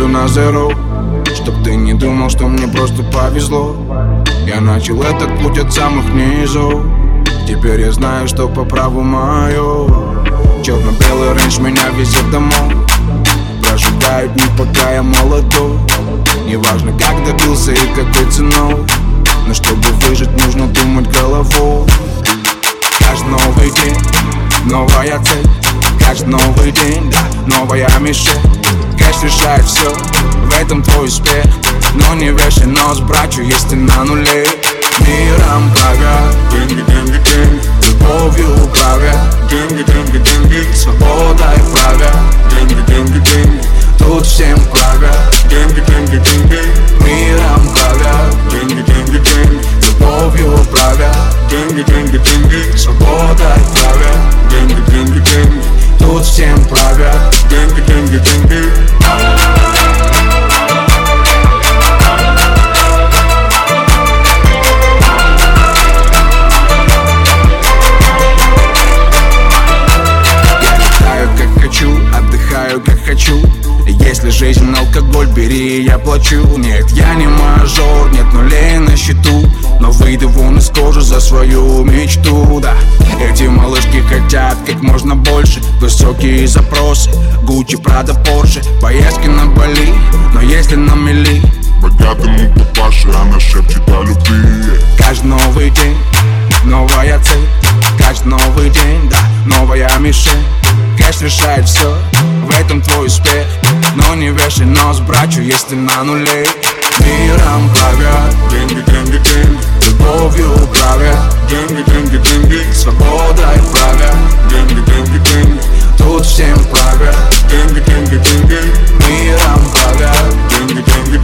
ставлю на zero, чтоб ты не думал, что мне просто повезло. Я начал этот путь от самых низов. Теперь я знаю, что по праву мое. Черно-белый рейндж меня везет домой. Прожигают дни, пока я молодой. Неважно, как добился и какой ценой, но чтобы выжить, нужно думать головой. Каждый новый день новая цель. Каждый новый день, да, новая мишень. Кэш решает все, в этом твой успех. Но не вешай нос, братью, если ты на нуле. Миром правят деньги, деньги, деньги. Любовью правят деньги, деньги, деньги. Свободой правят деньги, деньги, деньги. Тут всем правят деньги, деньги, деньги. Миром правят деньги, деньги, деньги. Любовью правят деньги, деньги, деньги. Свободой правят деньги, деньги, деньги. Тут всем правят деньги, деньги, деньги. Отдыхаю как хочу. Если жизнь алкоголь, бери, я плачу. Нет, я не мажор, нет нулей на счету, но выйду вон из кожи за свою мечту, да. Эти малышки хотят как можно больше. Высокие запросы, Гуччи, Прада, Порше. Поездки на Бали, но если на мели. Богатому папаше она шепчет о любви. Каждый новый день новая цель. Каждый новый день, да, новая мишень. Кэш решает все, в этом твой успех. Но не вешай нос, братью, если на нуле. Миром правят деньги, деньги, деньги. Любовью правят деньги, деньги, деньги. Свободой правят деньги, деньги, деньги. Тут всем правят деньги, деньги, деньги. Миром правят деньги, деньги,